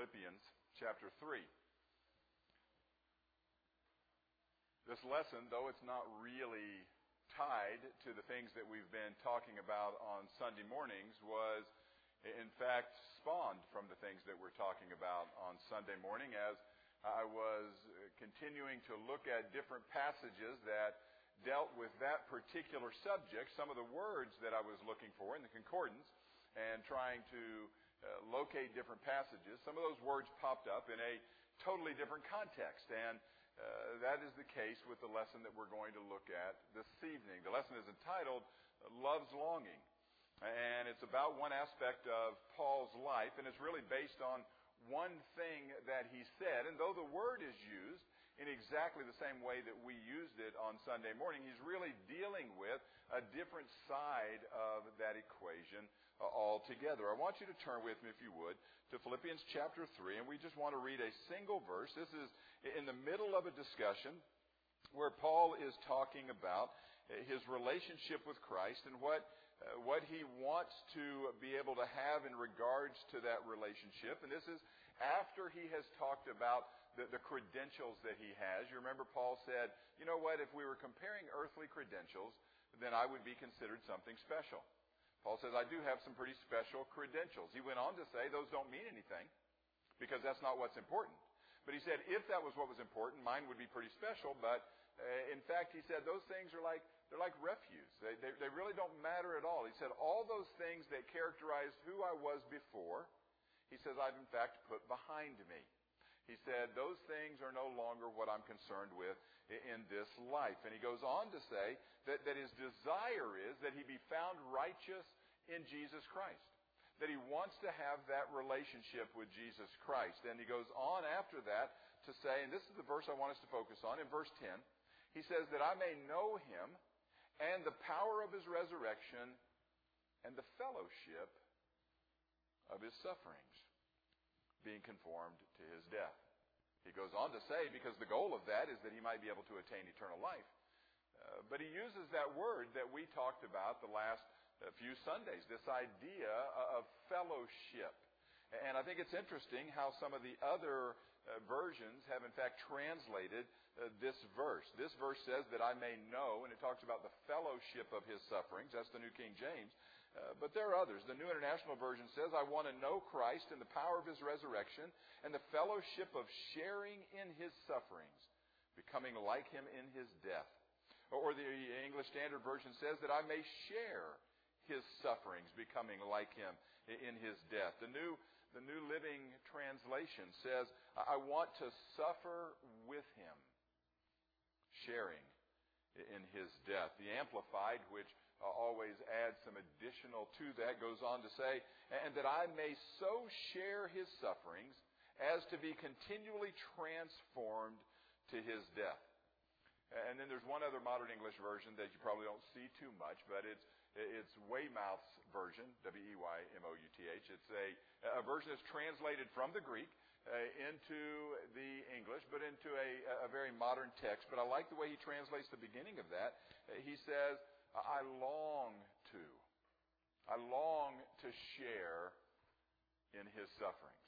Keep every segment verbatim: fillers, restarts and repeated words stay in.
Philippians chapter three. This lesson, though it's not really tied to the things that we've been talking about on Sunday mornings, was in fact spawned from the things that we're talking about on Sunday morning as I was continuing to look at different passages that dealt with that particular subject, some of the words that I was looking for in the concordance and trying to uh, locate different passages. Some of those words popped up in a totally different context, and uh, that is the case with the lesson that we're going to look at this evening. The lesson is entitled Love's Longing, and it's about one aspect of Paul's life, and it's really based on one thing that he said. And though the word is used in exactly the same way that we used it on Sunday morning, he's really dealing with a different side of that equation uh, altogether. I want you to turn with me, if you would, to Philippians chapter three, and we just want to read a single verse. This is in the middle of a discussion where Paul is talking about his relationship with Christ and what uh, what he wants to be able to have in regards to that relationship. And this is after he has talked about the, the credentials that he has. You remember Paul said, you know what, if we were comparing earthly credentials, then I would be considered something special. Paul says, I do have some pretty special credentials. He went on to say those don't mean anything because that's not what's important. But he said if that was what was important, mine would be pretty special. But uh, in fact, he said those things are like they're like refuse. They, they they really don't matter at all. He said all those things that characterized who I was before, he says I've in fact put behind me. He said those things are no longer what I'm concerned with in this life. And he goes on to say that, that his desire is that he be found righteous in Jesus Christ. That he wants to have that relationship with Jesus Christ. And he goes on after that to say, and this is the verse I want us to focus on, in verse ten, he says that I may know him and the power of his resurrection and the fellowship of his sufferings, being conformed to his death. He goes on to say, because the goal of that is that he might be able to attain eternal life. Uh, but he uses that word that we talked about the last a few Sundays, this idea of fellowship. And I think it's interesting how some of the other uh, versions have in fact translated uh, this verse. This verse says that I may know, and it talks about the fellowship of his sufferings. That's the New King James. Uh, but there are others. The New International Version says, I want to know Christ and the power of his resurrection and the fellowship of sharing in his sufferings, becoming like him in his death. Or the English Standard Version says that I may share his sufferings, becoming like him in his death. The New, the New Living Translation says, I want to suffer with him, sharing in his death. The Amplified, which always adds some additional to that, goes on to say, and that I may so share his sufferings as to be continually transformed to his death. And then there's one other modern English version that you probably don't see too much, but it's it's Weymouth's version, W E Y M O U T H. It's a, a version that's translated from the Greek uh, into the English, but into a, a very modern text. But I like the way he translates the beginning of that. Uh, he says, I long to, I long to share in his sufferings.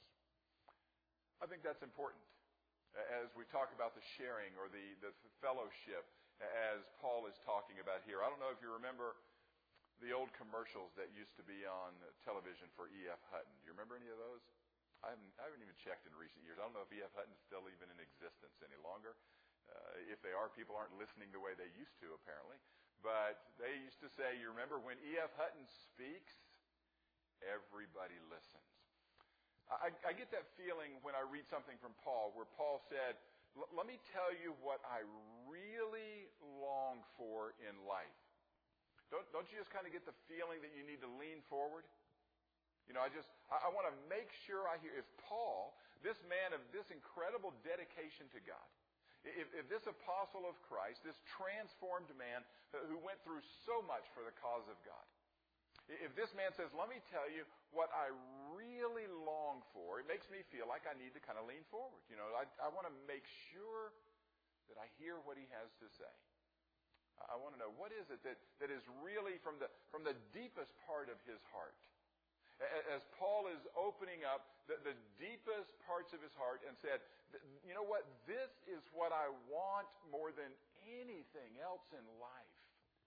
I think that's important as we talk about the sharing or the, the fellowship as Paul is talking about here. I don't know if you remember the old commercials that used to be on television for E F Hutton. Do you remember any of those? I haven't, I haven't even checked in recent years. I don't know if E F Hutton is still even in existence any longer. Uh, if they are, people aren't listening the way they used to, apparently. But they used to say, you remember when E F Hutton speaks, everybody listens. I, I get that feeling when I read something from Paul where Paul said, let me tell you what I really long for in life. Don't, don't you just kind of get the feeling that you need to lean forward? You know, I just, I, I want to make sure I hear. If Paul, this man of this incredible dedication to God, if, if this apostle of Christ, this transformed man who went through so much for the cause of God, if this man says, let me tell you what I really long for, it makes me feel like I need to kind of lean forward. You know, I, I want to make sure that I hear what he has to say. I want to know, what is it that, that is really from the, from the deepest part of his heart? As Paul is opening up the, the deepest part parts of his heart and said, you know what, this is what I want more than anything else in life,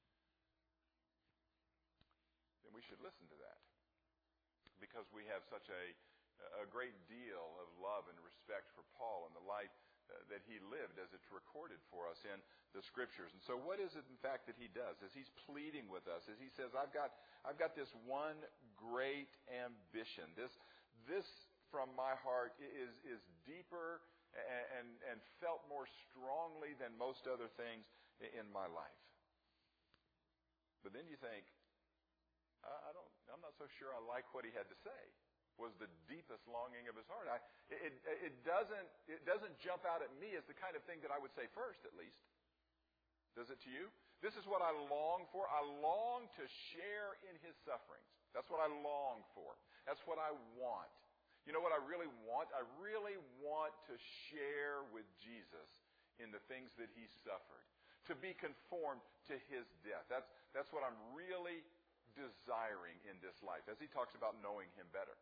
then we should listen to that. Because we have such a, a great deal of love and respect for Paul and the life uh, that he lived as it's recorded for us in the Scriptures. And so what is it, in fact, that he does? As he's pleading with us, as he says, I've got, I've got this one great ambition. This, this from my heart is, is deeper and, and, and felt more strongly than most other things in my life. But then you think, I don't, I'm not so sure I like what he had to say. Was the deepest longing of his heart. I, it, it, doesn't, it doesn't jump out at me as the kind of thing that I would say first, at least. Does it to you? This is what I long for. I long to share in his sufferings. That's what I long for. That's what I want. You know what I really want? I really want to share with Jesus in the things that he suffered. To be conformed to his death. That's, that's what I'm really desiring in this life, as he talks about knowing him better.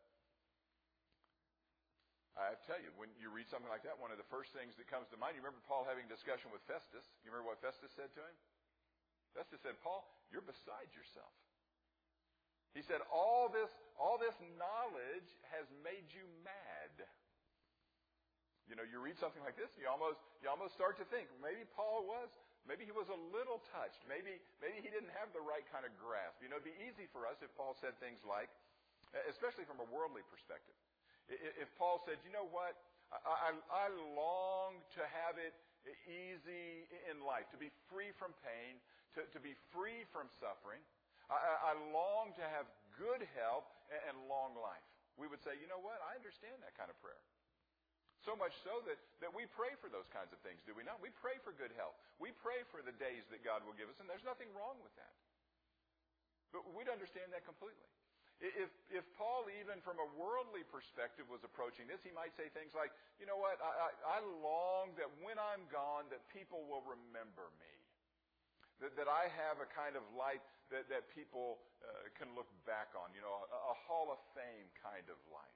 I tell you, when you read something like that, one of the first things that comes to mind, you remember Paul having a discussion with Festus. You remember what Festus said to him? Festus said, Paul, you're beside yourself. He said, all this, all this knowledge has made you mad. You know, you read something like this, you almost, you almost start to think, maybe Paul was Maybe he was a little touched. Maybe, maybe he didn't have the right kind of grasp. You know, it'd be easy for us if Paul said things like, especially from a worldly perspective, if Paul said, you know what, I, I, I long to have it easy in life, to be free from pain, to, to be free from suffering. I, I long to have good health and long life. We would say, you know what, I understand that kind of prayer. So much so that, that we pray for those kinds of things, do we not? We pray for good health. We pray for the days that God will give us, and there's nothing wrong with that. But we'd understand that completely. If, if Paul, even from a worldly perspective, was approaching this, he might say things like, you know what, I, I, I long that when I'm gone, that people will remember me. That, that I have a kind of life that, that people uh, can look back on, you know, a, a Hall of Fame kind of life.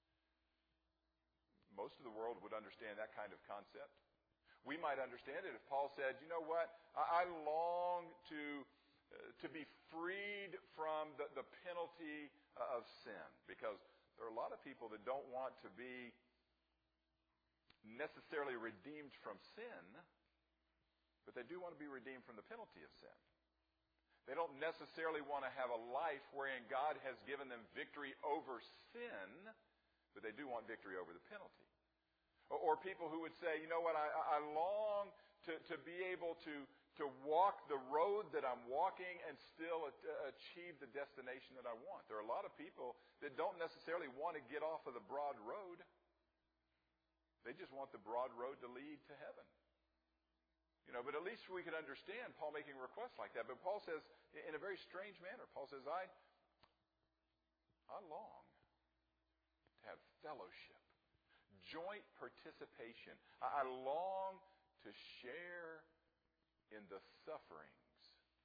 Most of the world would understand that kind of concept. We might understand it if Paul said, you know what, I, I long to uh, to be freed from the, the penalty of sin. Because there are a lot of people that don't want to be necessarily redeemed from sin, but they do want to be redeemed from the penalty of sin. They don't necessarily want to have a life wherein God has given them victory over sin, but they do want victory over the penalty. Or, or people who would say, you know what, I, I long to, to be able to, to walk the road that I'm walking and still a, achieve the destination that I want. There are a lot of people that don't necessarily want to get off of the broad road. They just want the broad road to lead to heaven. You know, but at least we can understand Paul making requests like that. But Paul says, in a very strange manner, Paul says, I, I long to have fellowship, joint participation. I long to share in the sufferings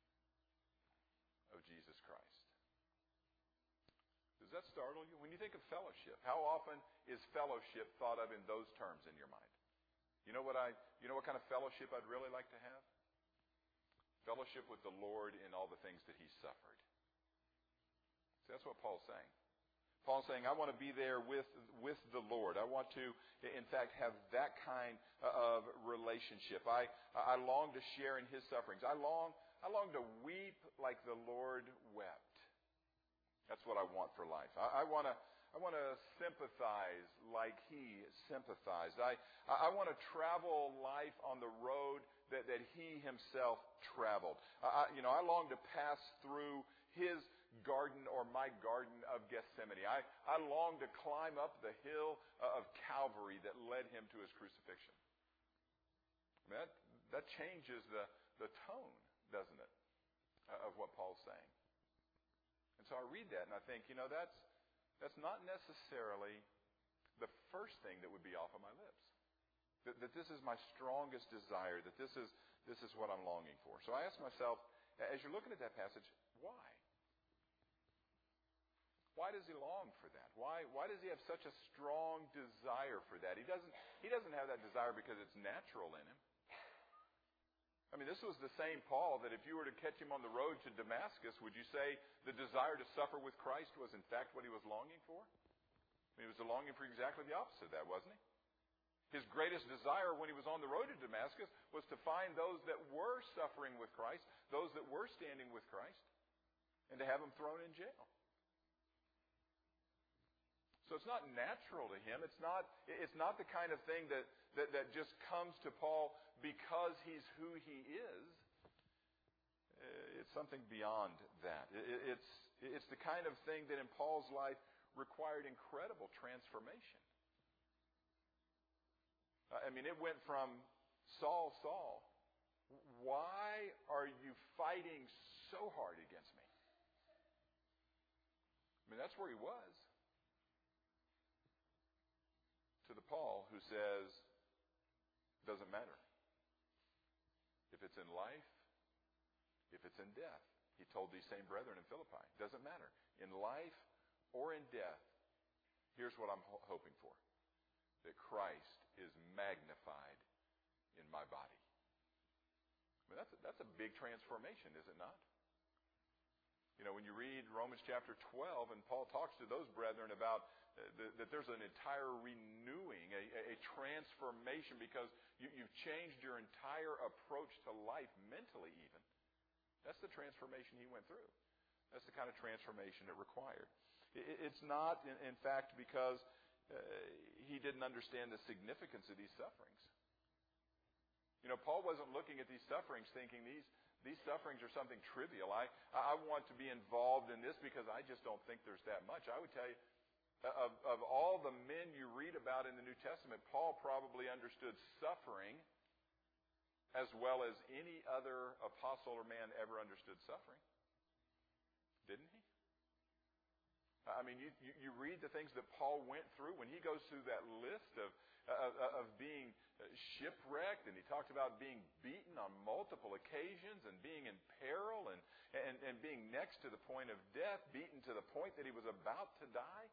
of Jesus Christ. Does that startle you? When you think of fellowship, how often is fellowship thought of in those terms in your mind? You know what I, you know what kind of fellowship I'd really like to have? Fellowship with the Lord in all the things that He suffered. See, that's what Paul's saying. Paul's saying, I want to be there with, with the Lord. I want to, in fact, have that kind of relationship. I, I long to share in His sufferings. I long, I long to weep like the Lord wept. That's what I want for life. I, I want to, I want to sympathize like He sympathized. I, I want to travel life on the road that, that He Himself traveled. I, you know, I long to pass through His garden or my garden of Gethsemane. I, I long to climb up the hill of Calvary that led Him to His crucifixion. I mean, that, that changes the, the tone, doesn't it, of what Paul's saying. And so I read that and I think, you know, that's that's not necessarily the first thing that would be off of my lips. That, that this is my strongest desire, that this is this is what I'm longing for. So I ask myself, as you're looking at that passage, why? Why does he long for that? Why, why does he have such a strong desire for for that. He doesn't, he doesn't have that desire because it's natural in him. I mean, this was the same Paul that if you were to catch him on the road to Damascus, would you say the desire to suffer with Christ was in fact what he was longing for? I mean, he was longing for exactly the opposite of that, wasn't he? His greatest desire when he was on the road to Damascus was to find those that were suffering with Christ, those that were standing with Christ, and to have them thrown in jail. So it's not natural to him. It's not, it's not the kind of thing that, that, that just comes to Paul because he's who he is. It's something beyond that. It's, it's the kind of thing that in Paul's life required incredible transformation. I mean, it went from Saul, Saul, why are you fighting so hard against me? I mean, that's where he was. To the Paul who says, doesn't matter. If it's in life, if it's in death. He told these same brethren in Philippi, doesn't matter. In life or in death, here's what I'm ho- hoping for. That Christ is magnified in my body. I mean, that's a, that's a big transformation, is it not? You know, when you read Romans chapter twelve, and Paul talks to those brethren about uh, the, that there's an entire renewing, a, a transformation, because you, you've changed your entire approach to life, mentally even. That's the transformation he went through. That's the kind of transformation it required. It, it's not, in, in fact, because Uh, he didn't understand the significance of these sufferings. You know, Paul wasn't looking at these sufferings thinking these these sufferings are something trivial. I, I want to be involved in this because I just don't think there's that much. I would tell you, of, of all the men you read about in the New Testament, Paul probably understood suffering as well as any other apostle or man ever understood suffering. Didn't he? I mean, you, you, you read the things that Paul went through when he goes through that list of, uh, of being shipwrecked, and he talked about being beaten on multiple occasions and being in peril and, and, and being next to the point of death, beaten to the point that he was about to die.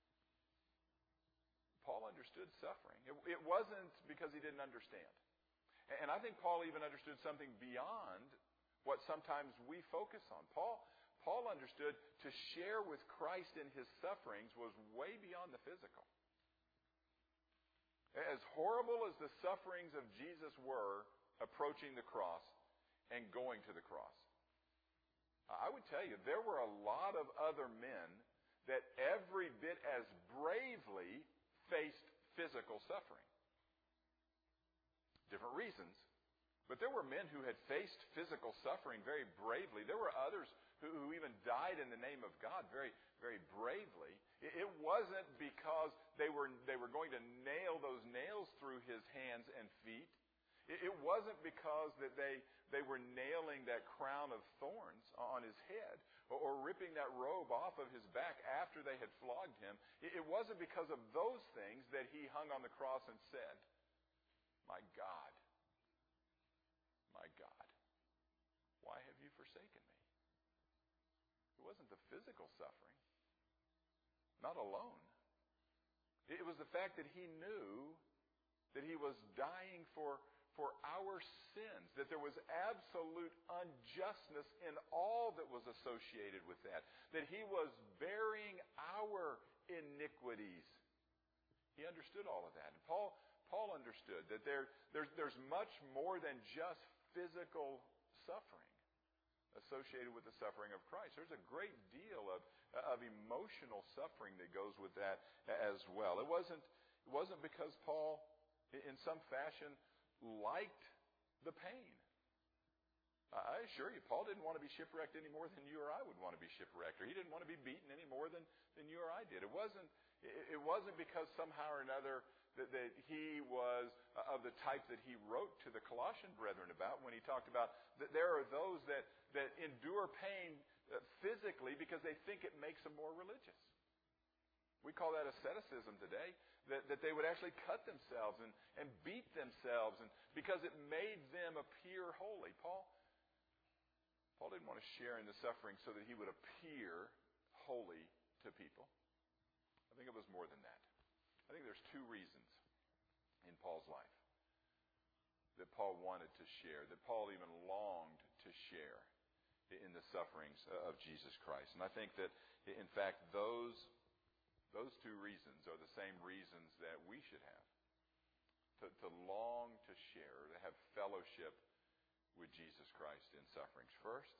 Paul understood suffering. It, it wasn't because he didn't understand. And I think Paul even understood something beyond what sometimes we focus on. Paul Paul understood to share with Christ in his sufferings was way beyond the physical. As horrible as the sufferings of Jesus were approaching the cross and going to the cross, I would tell you there were a lot of other men that every bit as bravely faced physical suffering. Different reasons, but there were men who had faced physical suffering very bravely. There were others who even died in the name of God very, very bravely. It wasn't because they were they were going to nail those nails through his hands and feet. It wasn't because that they they were nailing that crown of thorns on his head or, or ripping that robe off of his back after they had flogged him. It wasn't because of those things that he hung on the cross and said, "My God, my God, why have you forsaken me?" It wasn't the physical suffering. Not alone. It was the fact that he knew that he was dying for, for our sins, that there was absolute unjustness in all that was associated with that, that he was bearing our iniquities. He understood all of that. And Paul, Paul understood that there, there's, there's much more than just physical suffering associated with the suffering of Christ. There's a great deal of, of emotional suffering that goes with that as well. It wasn't, it wasn't because Paul, in some fashion, liked the pain. I assure you, Paul didn't want to be shipwrecked any more than you or I would want to be shipwrecked, or he didn't want to be beaten any more than, than you or I did. It wasn't, it wasn't because somehow or another that, that he was of the type that he wrote to the Colossian brethren about when he talked about that there are those that, that endure pain physically because they think it makes them more religious. We call that asceticism today, that, that they would actually cut themselves and, and beat themselves and because it made them appear holy. Paul, Paul didn't want to share in the suffering so that he would appear holy to people. I think it was more than that. I think there's two reasons in Paul's life that Paul wanted to share, that Paul even longed to share in the sufferings of Jesus Christ. And I think that, in fact, those, those two reasons are the same reasons that we should have. To, to long to share, to have fellowship with Jesus Christ in sufferings. First,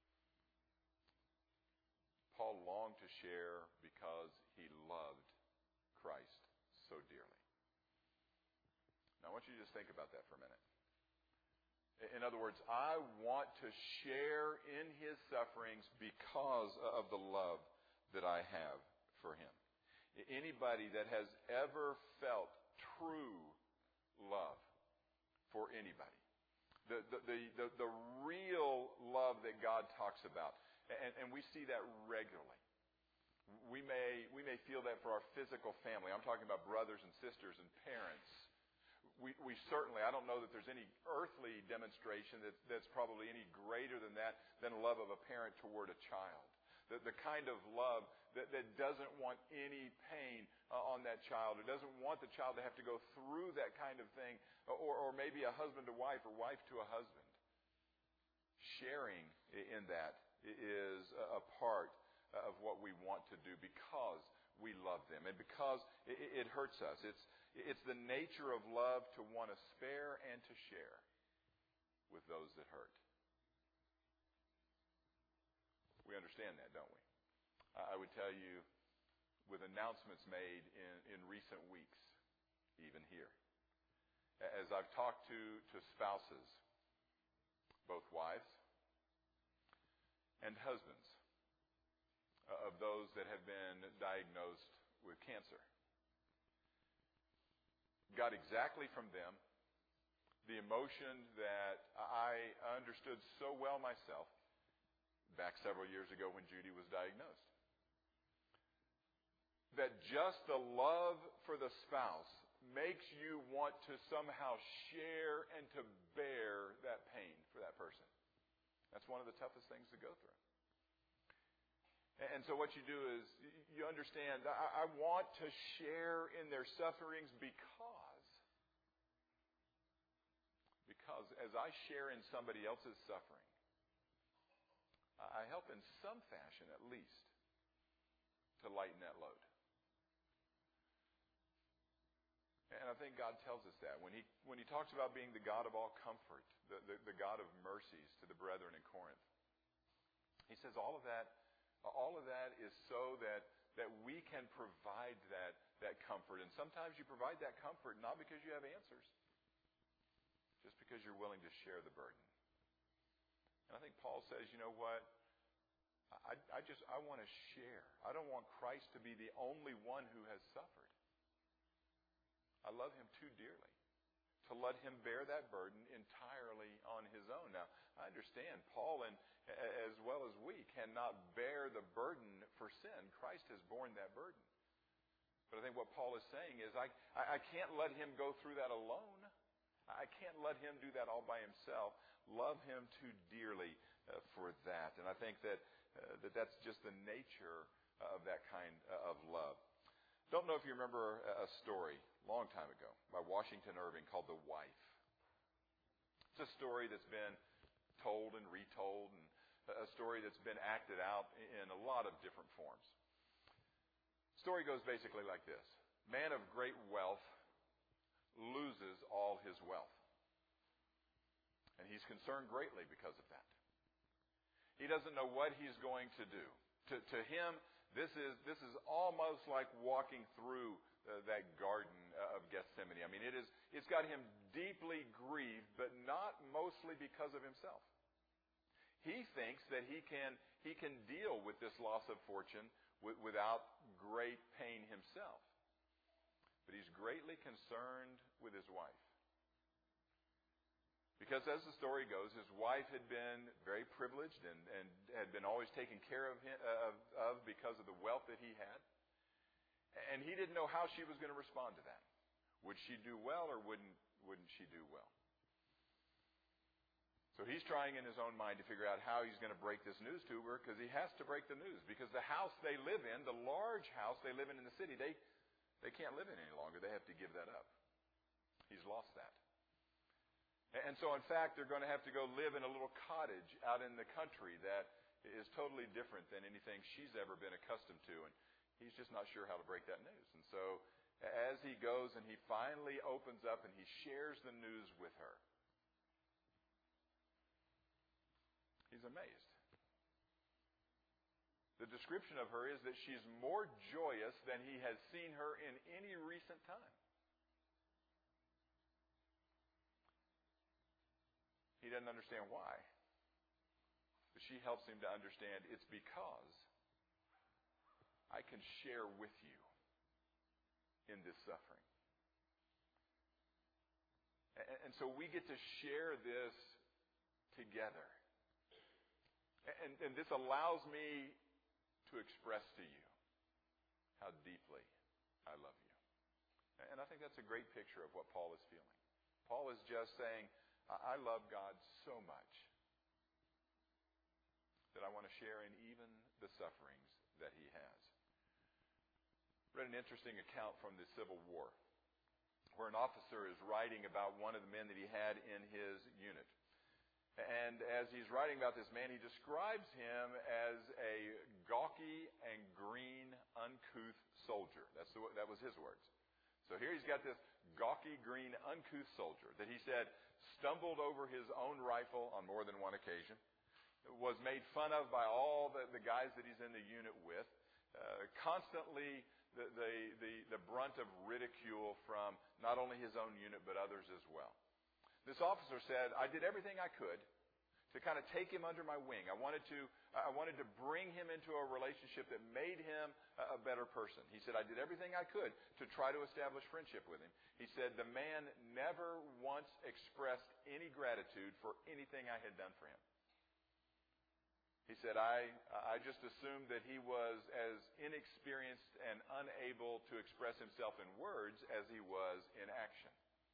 Paul longed to share because he loved Christ so dearly. Now, I want you to just think about that for a minute. In other words, I want to share in his sufferings because of the love that I have for him. Anybody that has ever felt true love for anybody, the, the, the, the, the real love that God talks about, and, and we see that regularly. We may, we may feel that for our physical family. I'm talking about brothers and sisters and parents. We, we certainly, I don't know that there's any earthly demonstration that, that's probably any greater than that, than love of a parent toward a child. The, the kind of love that, that doesn't want any pain uh, on that child. It doesn't want the child to have to go through that kind of thing, or, or maybe a husband to wife or wife to a husband. Sharing in that is a part of what we want to do because we love them and because it, it hurts us. It's It's the nature of love to want to spare and to share with those that hurt. We understand that, don't we? I would tell you, with announcements made in, in recent weeks, even here, as I've talked to, to spouses, both wives and husbands, of those that have been diagnosed with cancer, got exactly from them the emotion that I understood so well myself back several years ago when Judy was diagnosed. That just the love for the spouse makes you want to somehow share and to bear that pain for that person. That's one of the toughest things to go through. And so what you do is you understand, I, I want to share in their sufferings because, because as I share in somebody else's suffering, I help in some fashion at least to lighten that load. And I think God tells us that when he when he talks about being the God of all comfort, the, the, the God of mercies to the brethren in Corinth. He says all of that All of that is so that, that we can provide that, that comfort. And sometimes you provide that comfort not because you have answers, just because you're willing to share the burden. And I think Paul says, you know what? I, I just I want to share. I don't want Christ to be the only one who has suffered. I love him too dearly to let him bear that burden entirely on his own. Now, I understand Paul, and as well as we, cannot bear the burden for sin. Christ has borne that burden. But I think what Paul is saying is, I, I can't let him go through that alone. I can't let him do that all by himself. Love him too dearly uh, for that. And I think that, uh, that that's just the nature of that kind of love. Don't know if you remember a story a long time ago by Washington Irving called The Wife. It's a story that's been told and retold, and a story that's been acted out in a lot of different forms. The story goes basically like this. Man of great wealth loses all his wealth. And he's concerned greatly because of that. He doesn't know what he's going to do. To, to him, this is this is almost like walking through uh, that garden uh, of Gethsemane. I mean, it is it's got him deeply grieved, but not mostly because of himself. He thinks that he can he can deal with this loss of fortune w- without great pain himself. But he's greatly concerned with his wife. Because as the story goes, his wife had been very privileged and, and had been always taken care of, him, of, of because of the wealth that he had. And he didn't know how she was going to respond to that. Would she do well or wouldn't, wouldn't she do well? So he's trying in his own mind to figure out how he's going to break this news to her, because he has to break the news. Because the house they live in, the large house they live in in the city, they, they can't live in any longer. They have to give that up. He's lost that. And so, in fact, they're going to have to go live in a little cottage out in the country that is totally different than anything she's ever been accustomed to. And he's just not sure how to break that news. And so, as he goes and he finally opens up and he shares the news with her, he's amazed. The description of her is that she's more joyous than he has seen her in any recent time. He doesn't understand why. But she helps him to understand it's because I can share with you in this suffering. And, and so we get to share this together. And, and this allows me to express to you how deeply I love you. And I think that's a great picture of what Paul is feeling. Paul is just saying, I love God so much that I want to share in even the sufferings that he has. I read an interesting account from the Civil War where an officer is writing about one of the men that he had in his unit. And as he's writing about this man, he describes him as a gawky and green, uncouth soldier. That's the, that was his words. So here he's got this gawky, green, uncouth soldier that he said stumbled over his own rifle on more than one occasion, was made fun of by all the, the guys that he's in the unit with, uh, constantly the, the, the, the brunt of ridicule from not only his own unit but others as well. This officer said, I did everything I could to kind of take him under my wing. I wanted to, I wanted to bring him into a relationship that made him a better person. He said, I did everything I could to try to establish friendship with him. He said, the man never once expressed any gratitude for anything I had done for him. He said, I, I just assumed that he was as inexperienced and unable to express himself in words as he was in action.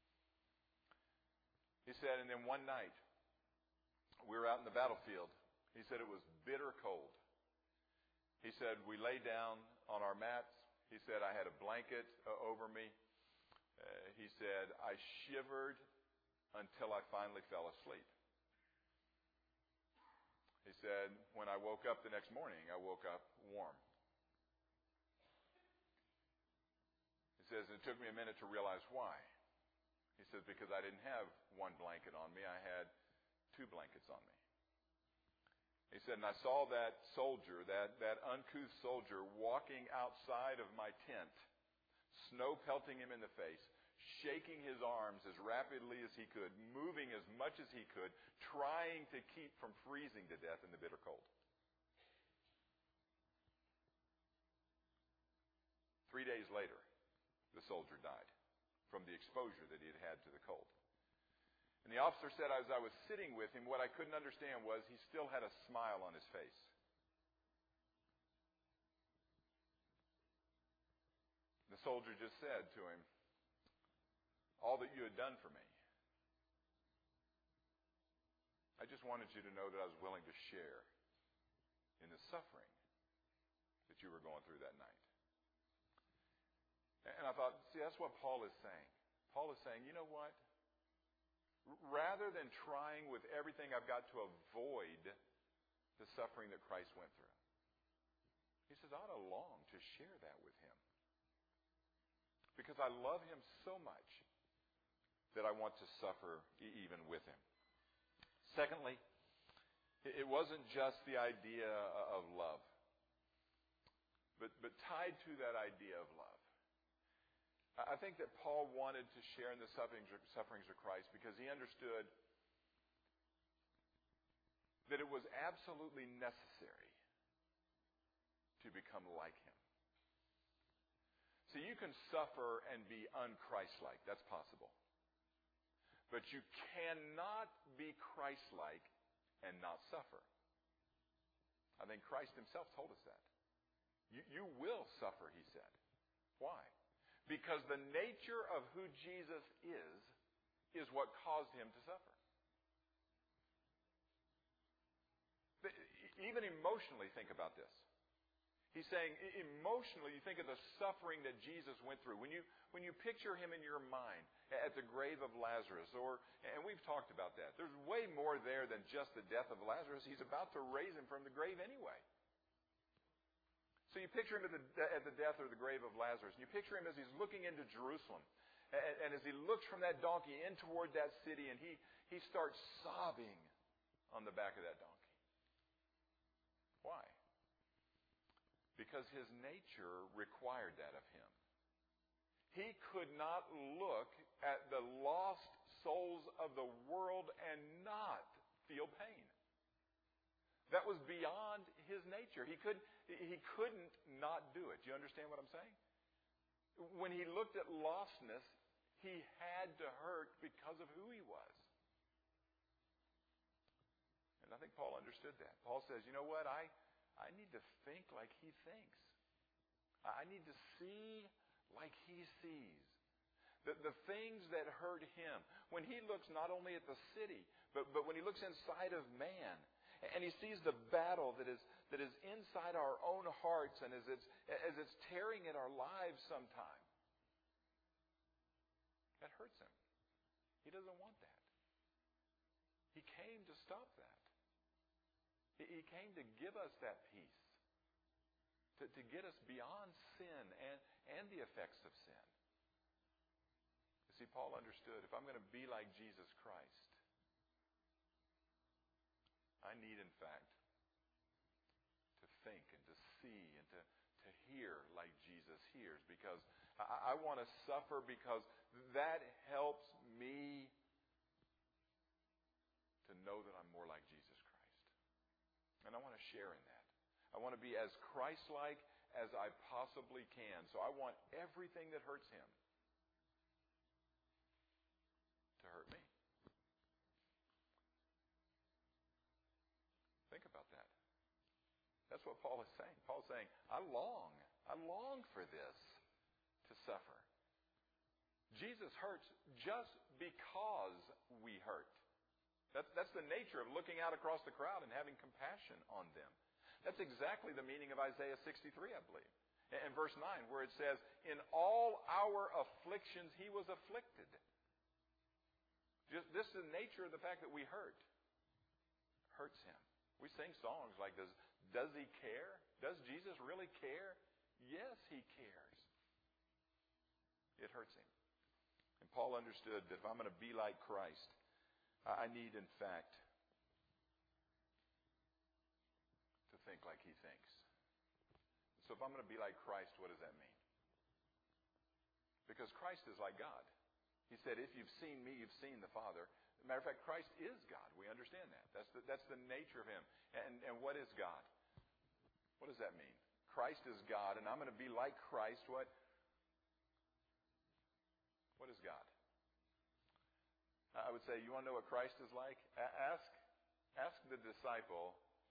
He said, and then one night, we were out in the battlefield. He said it was bitter cold. He said we lay down on our mats. He said I had a blanket uh, over me. Uh, he said I shivered until I finally fell asleep. He said when I woke up the next morning, I woke up warm. He says it took me a minute to realize why. He says because I didn't have one blanket on me, I had two blankets on me. He said, and I saw that soldier, that, that uncouth soldier, walking outside of my tent, snow pelting him in the face, shaking his arms as rapidly as he could, moving as much as he could, trying to keep from freezing to death in the bitter cold. Three days later, the soldier died from the exposure that he had had to the cold. And the officer said, as I was sitting with him, what I couldn't understand was he still had a smile on his face. The soldier just said to him, all that you had done for me, I just wanted you to know that I was willing to share in the suffering that you were going through that night. And I thought, see, that's what Paul is saying. Paul is saying, you know what? Rather than trying with everything I've got to avoid the suffering that Christ went through, he says, I ought to long to share that with him. Because I love him so much that I want to suffer even with him. Secondly, it wasn't just the idea of love, but, but tied to that idea of love. I think that Paul wanted to share in the sufferings of Christ because he understood that it was absolutely necessary to become like him. See, you can suffer and be un-Christ-like. That's possible. But you cannot be Christ-like and not suffer. I think Christ himself told us that. You, you will suffer, he said. Why? Because the nature of who Jesus is, is what caused him to suffer. Even emotionally, think about this. He's saying emotionally, you think of the suffering that Jesus went through. When you when you picture him in your mind at the grave of Lazarus, or and we've talked about that. There's way more there than just the death of Lazarus. He's about to raise him from the grave anyway. So you picture him at the, at the death or the grave of Lazarus, and you picture him as he's looking into Jerusalem, and, and as he looks from that donkey in toward that city, and he he starts sobbing on the back of that donkey. Why? Because his nature required that of him. He could not look at the lost souls of the world and not feel pain. That was beyond his nature. He could he couldn't not do it. Do you understand what I'm saying? When he looked at lostness, he had to hurt because of who he was. And I think Paul understood that. Paul says, you know what, I I need to think like he thinks. I need to see like he sees. The, the things that hurt him. When he looks not only at the city, but, but when he looks inside of man, and he sees the battle that is that is inside our own hearts, and as it's as it's tearing at our lives sometime, that hurts him. He doesn't want that. He came to stop that. He came to give us that peace, to, to get us beyond sin and, and the effects of sin. You see, Paul understood, if I'm going to be like Jesus Christ, I need, in fact, to think and to see and to, to hear like Jesus hears, because I, I want to suffer because that helps me to know that I'm more like Jesus Christ. And I want to share in that. I want to be as Christ-like as I possibly can. So I want everything that hurts him to hurt me. Think about that. That's what Paul is saying. Paul's saying, I long, I long for this to suffer. Jesus hurts just because we hurt. That's, that's the nature of looking out across the crowd and having compassion on them. That's exactly the meaning of Isaiah sixty-three, I believe. In verse nine, where it says, in all our afflictions he was afflicted. Just, this is the nature of the fact that we hurt. Hurts him. We sing songs like, does, does he care? Does Jesus really care? Yes, he cares. It hurts him. And Paul understood that if I'm going to be like Christ, I need, in fact, to think like he thinks. So if I'm going to be like Christ, what does that mean? Because Christ is like God. He said, if you've seen me, you've seen the Father. As a matter of fact, Christ is God. We understand that. That's the, that's the nature of him. And, and what is God? What does that mean? Christ is God, and I'm going to be like Christ. What? What is God? I would say, you want to know what Christ is like? Ask, ask the disciple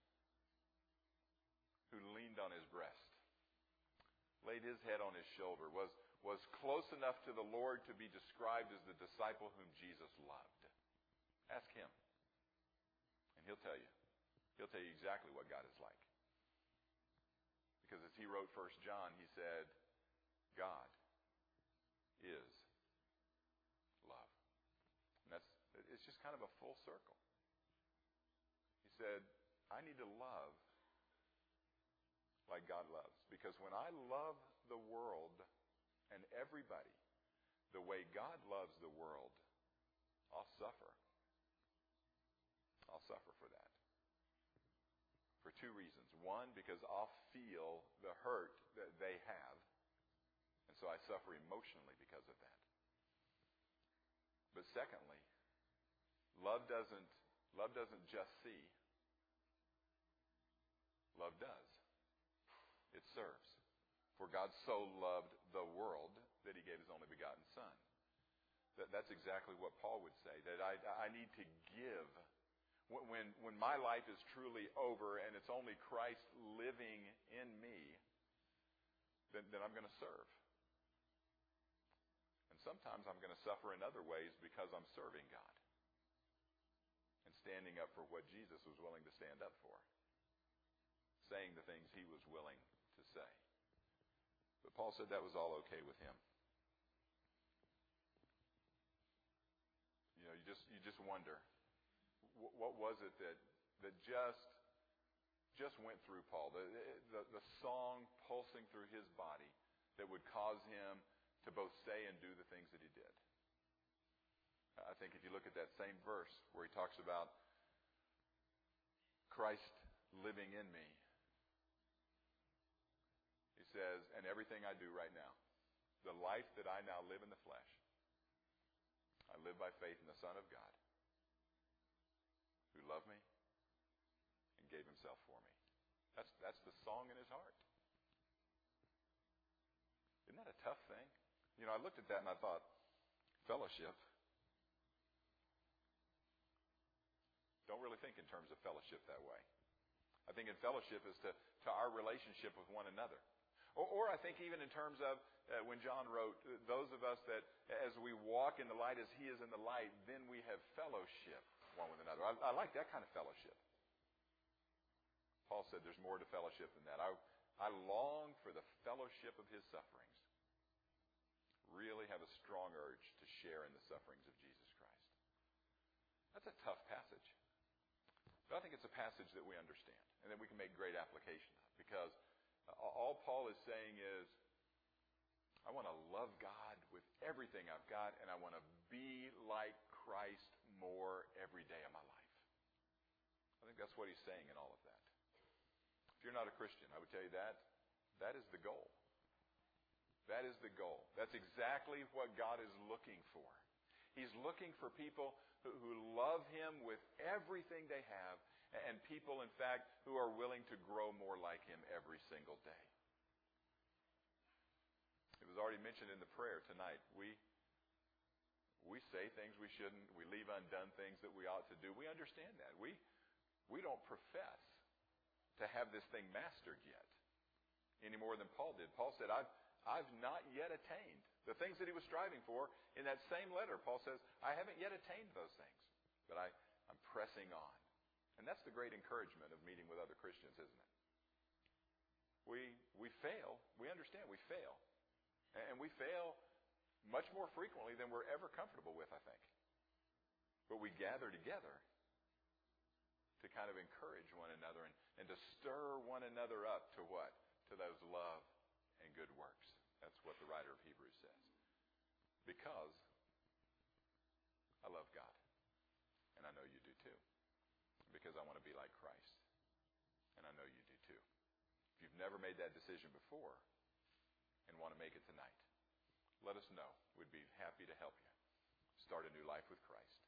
who leaned on his breast, laid his head on his shoulder, was, was close enough to the Lord to be described as the disciple whom Jesus loved. Ask him, and he'll tell you. He'll tell you exactly what God is like. Because as he wrote First John, he said, God is love. And that's, it's just kind of a full circle. He said, I need to love like God loves. Because when I love the world and everybody the way God loves the world, I'll suffer. I'll suffer for that. For two reasons. One, because I'll feel the hurt that they have. And so I suffer emotionally because of that. But secondly, love doesn't, love doesn't just see. Love does. It serves. For God so loved the world that he gave his only begotten Son. That, that's exactly what Paul would say. That I, I need to give. When, when my life is truly over and it's only Christ living in me, then, then I'm going to serve. And sometimes I'm going to suffer in other ways because I'm serving God and standing up for what Jesus was willing to stand up for, saying the things he was willing to say. But Paul said that was all okay with him. You know, you just you just wonder, what was it that that just just went through Paul, the, the the song pulsing through his body that would cause him to both say and do the things that he did. I think if you look at that same verse where he talks about Christ living in me, he says, and everything I do right now, the life that I now live in the flesh, I live by faith in the Son of God, who loved me and gave himself for me. That's that's the song in his heart. Isn't that a tough thing? You know, I looked at that and I thought, fellowship. Don't really think in terms of fellowship that way. I think in fellowship is to, to our relationship with one another. Or, or I think even in terms of uh, when John wrote, those of us that as we walk in the light as he is in the light, then we have fellowship one with another. I, I like that kind of fellowship. Paul said there's more to fellowship than that. I, I long for the fellowship of his sufferings. Really have a strong urge to share in the sufferings of Jesus Christ. That's a tough passage. But I think it's a passage that we understand and that we can make great application of. Because all Paul is saying is, I want to love God with everything I've got, and I want to be like Christ more every day of my life. I think that's what he's saying in all of that. If you're not a Christian, I would tell you that that is the goal. That is the goal. That's exactly what God is looking for. He's looking for people who, who love him with everything they have, and people, in fact, who are willing to grow more like him every single day. It was already mentioned in the prayer tonight. We we say things we shouldn't. We leave undone things that we ought to do. We understand that. We we don't profess to have this thing mastered yet, any more than Paul did. Paul said, I've I've not yet attained the things that he was striving for. In that same letter, Paul says, I haven't yet attained those things, but I, I'm pressing on. And that's the great encouragement of meeting with other Christians, isn't it? We we fail. We understand we fail. And we fail much more frequently than we're ever comfortable with, I think. But we gather together to kind of encourage one another and, and to stir one another up to what? To those love and good works. That's what the writer of Hebrews says. Because I love God. And I know you do too. Because I want to be like Christ. And I know you do too. If you've never made that decision before and want to make it tonight, let us know. We'd be happy to help you start a new life with Christ.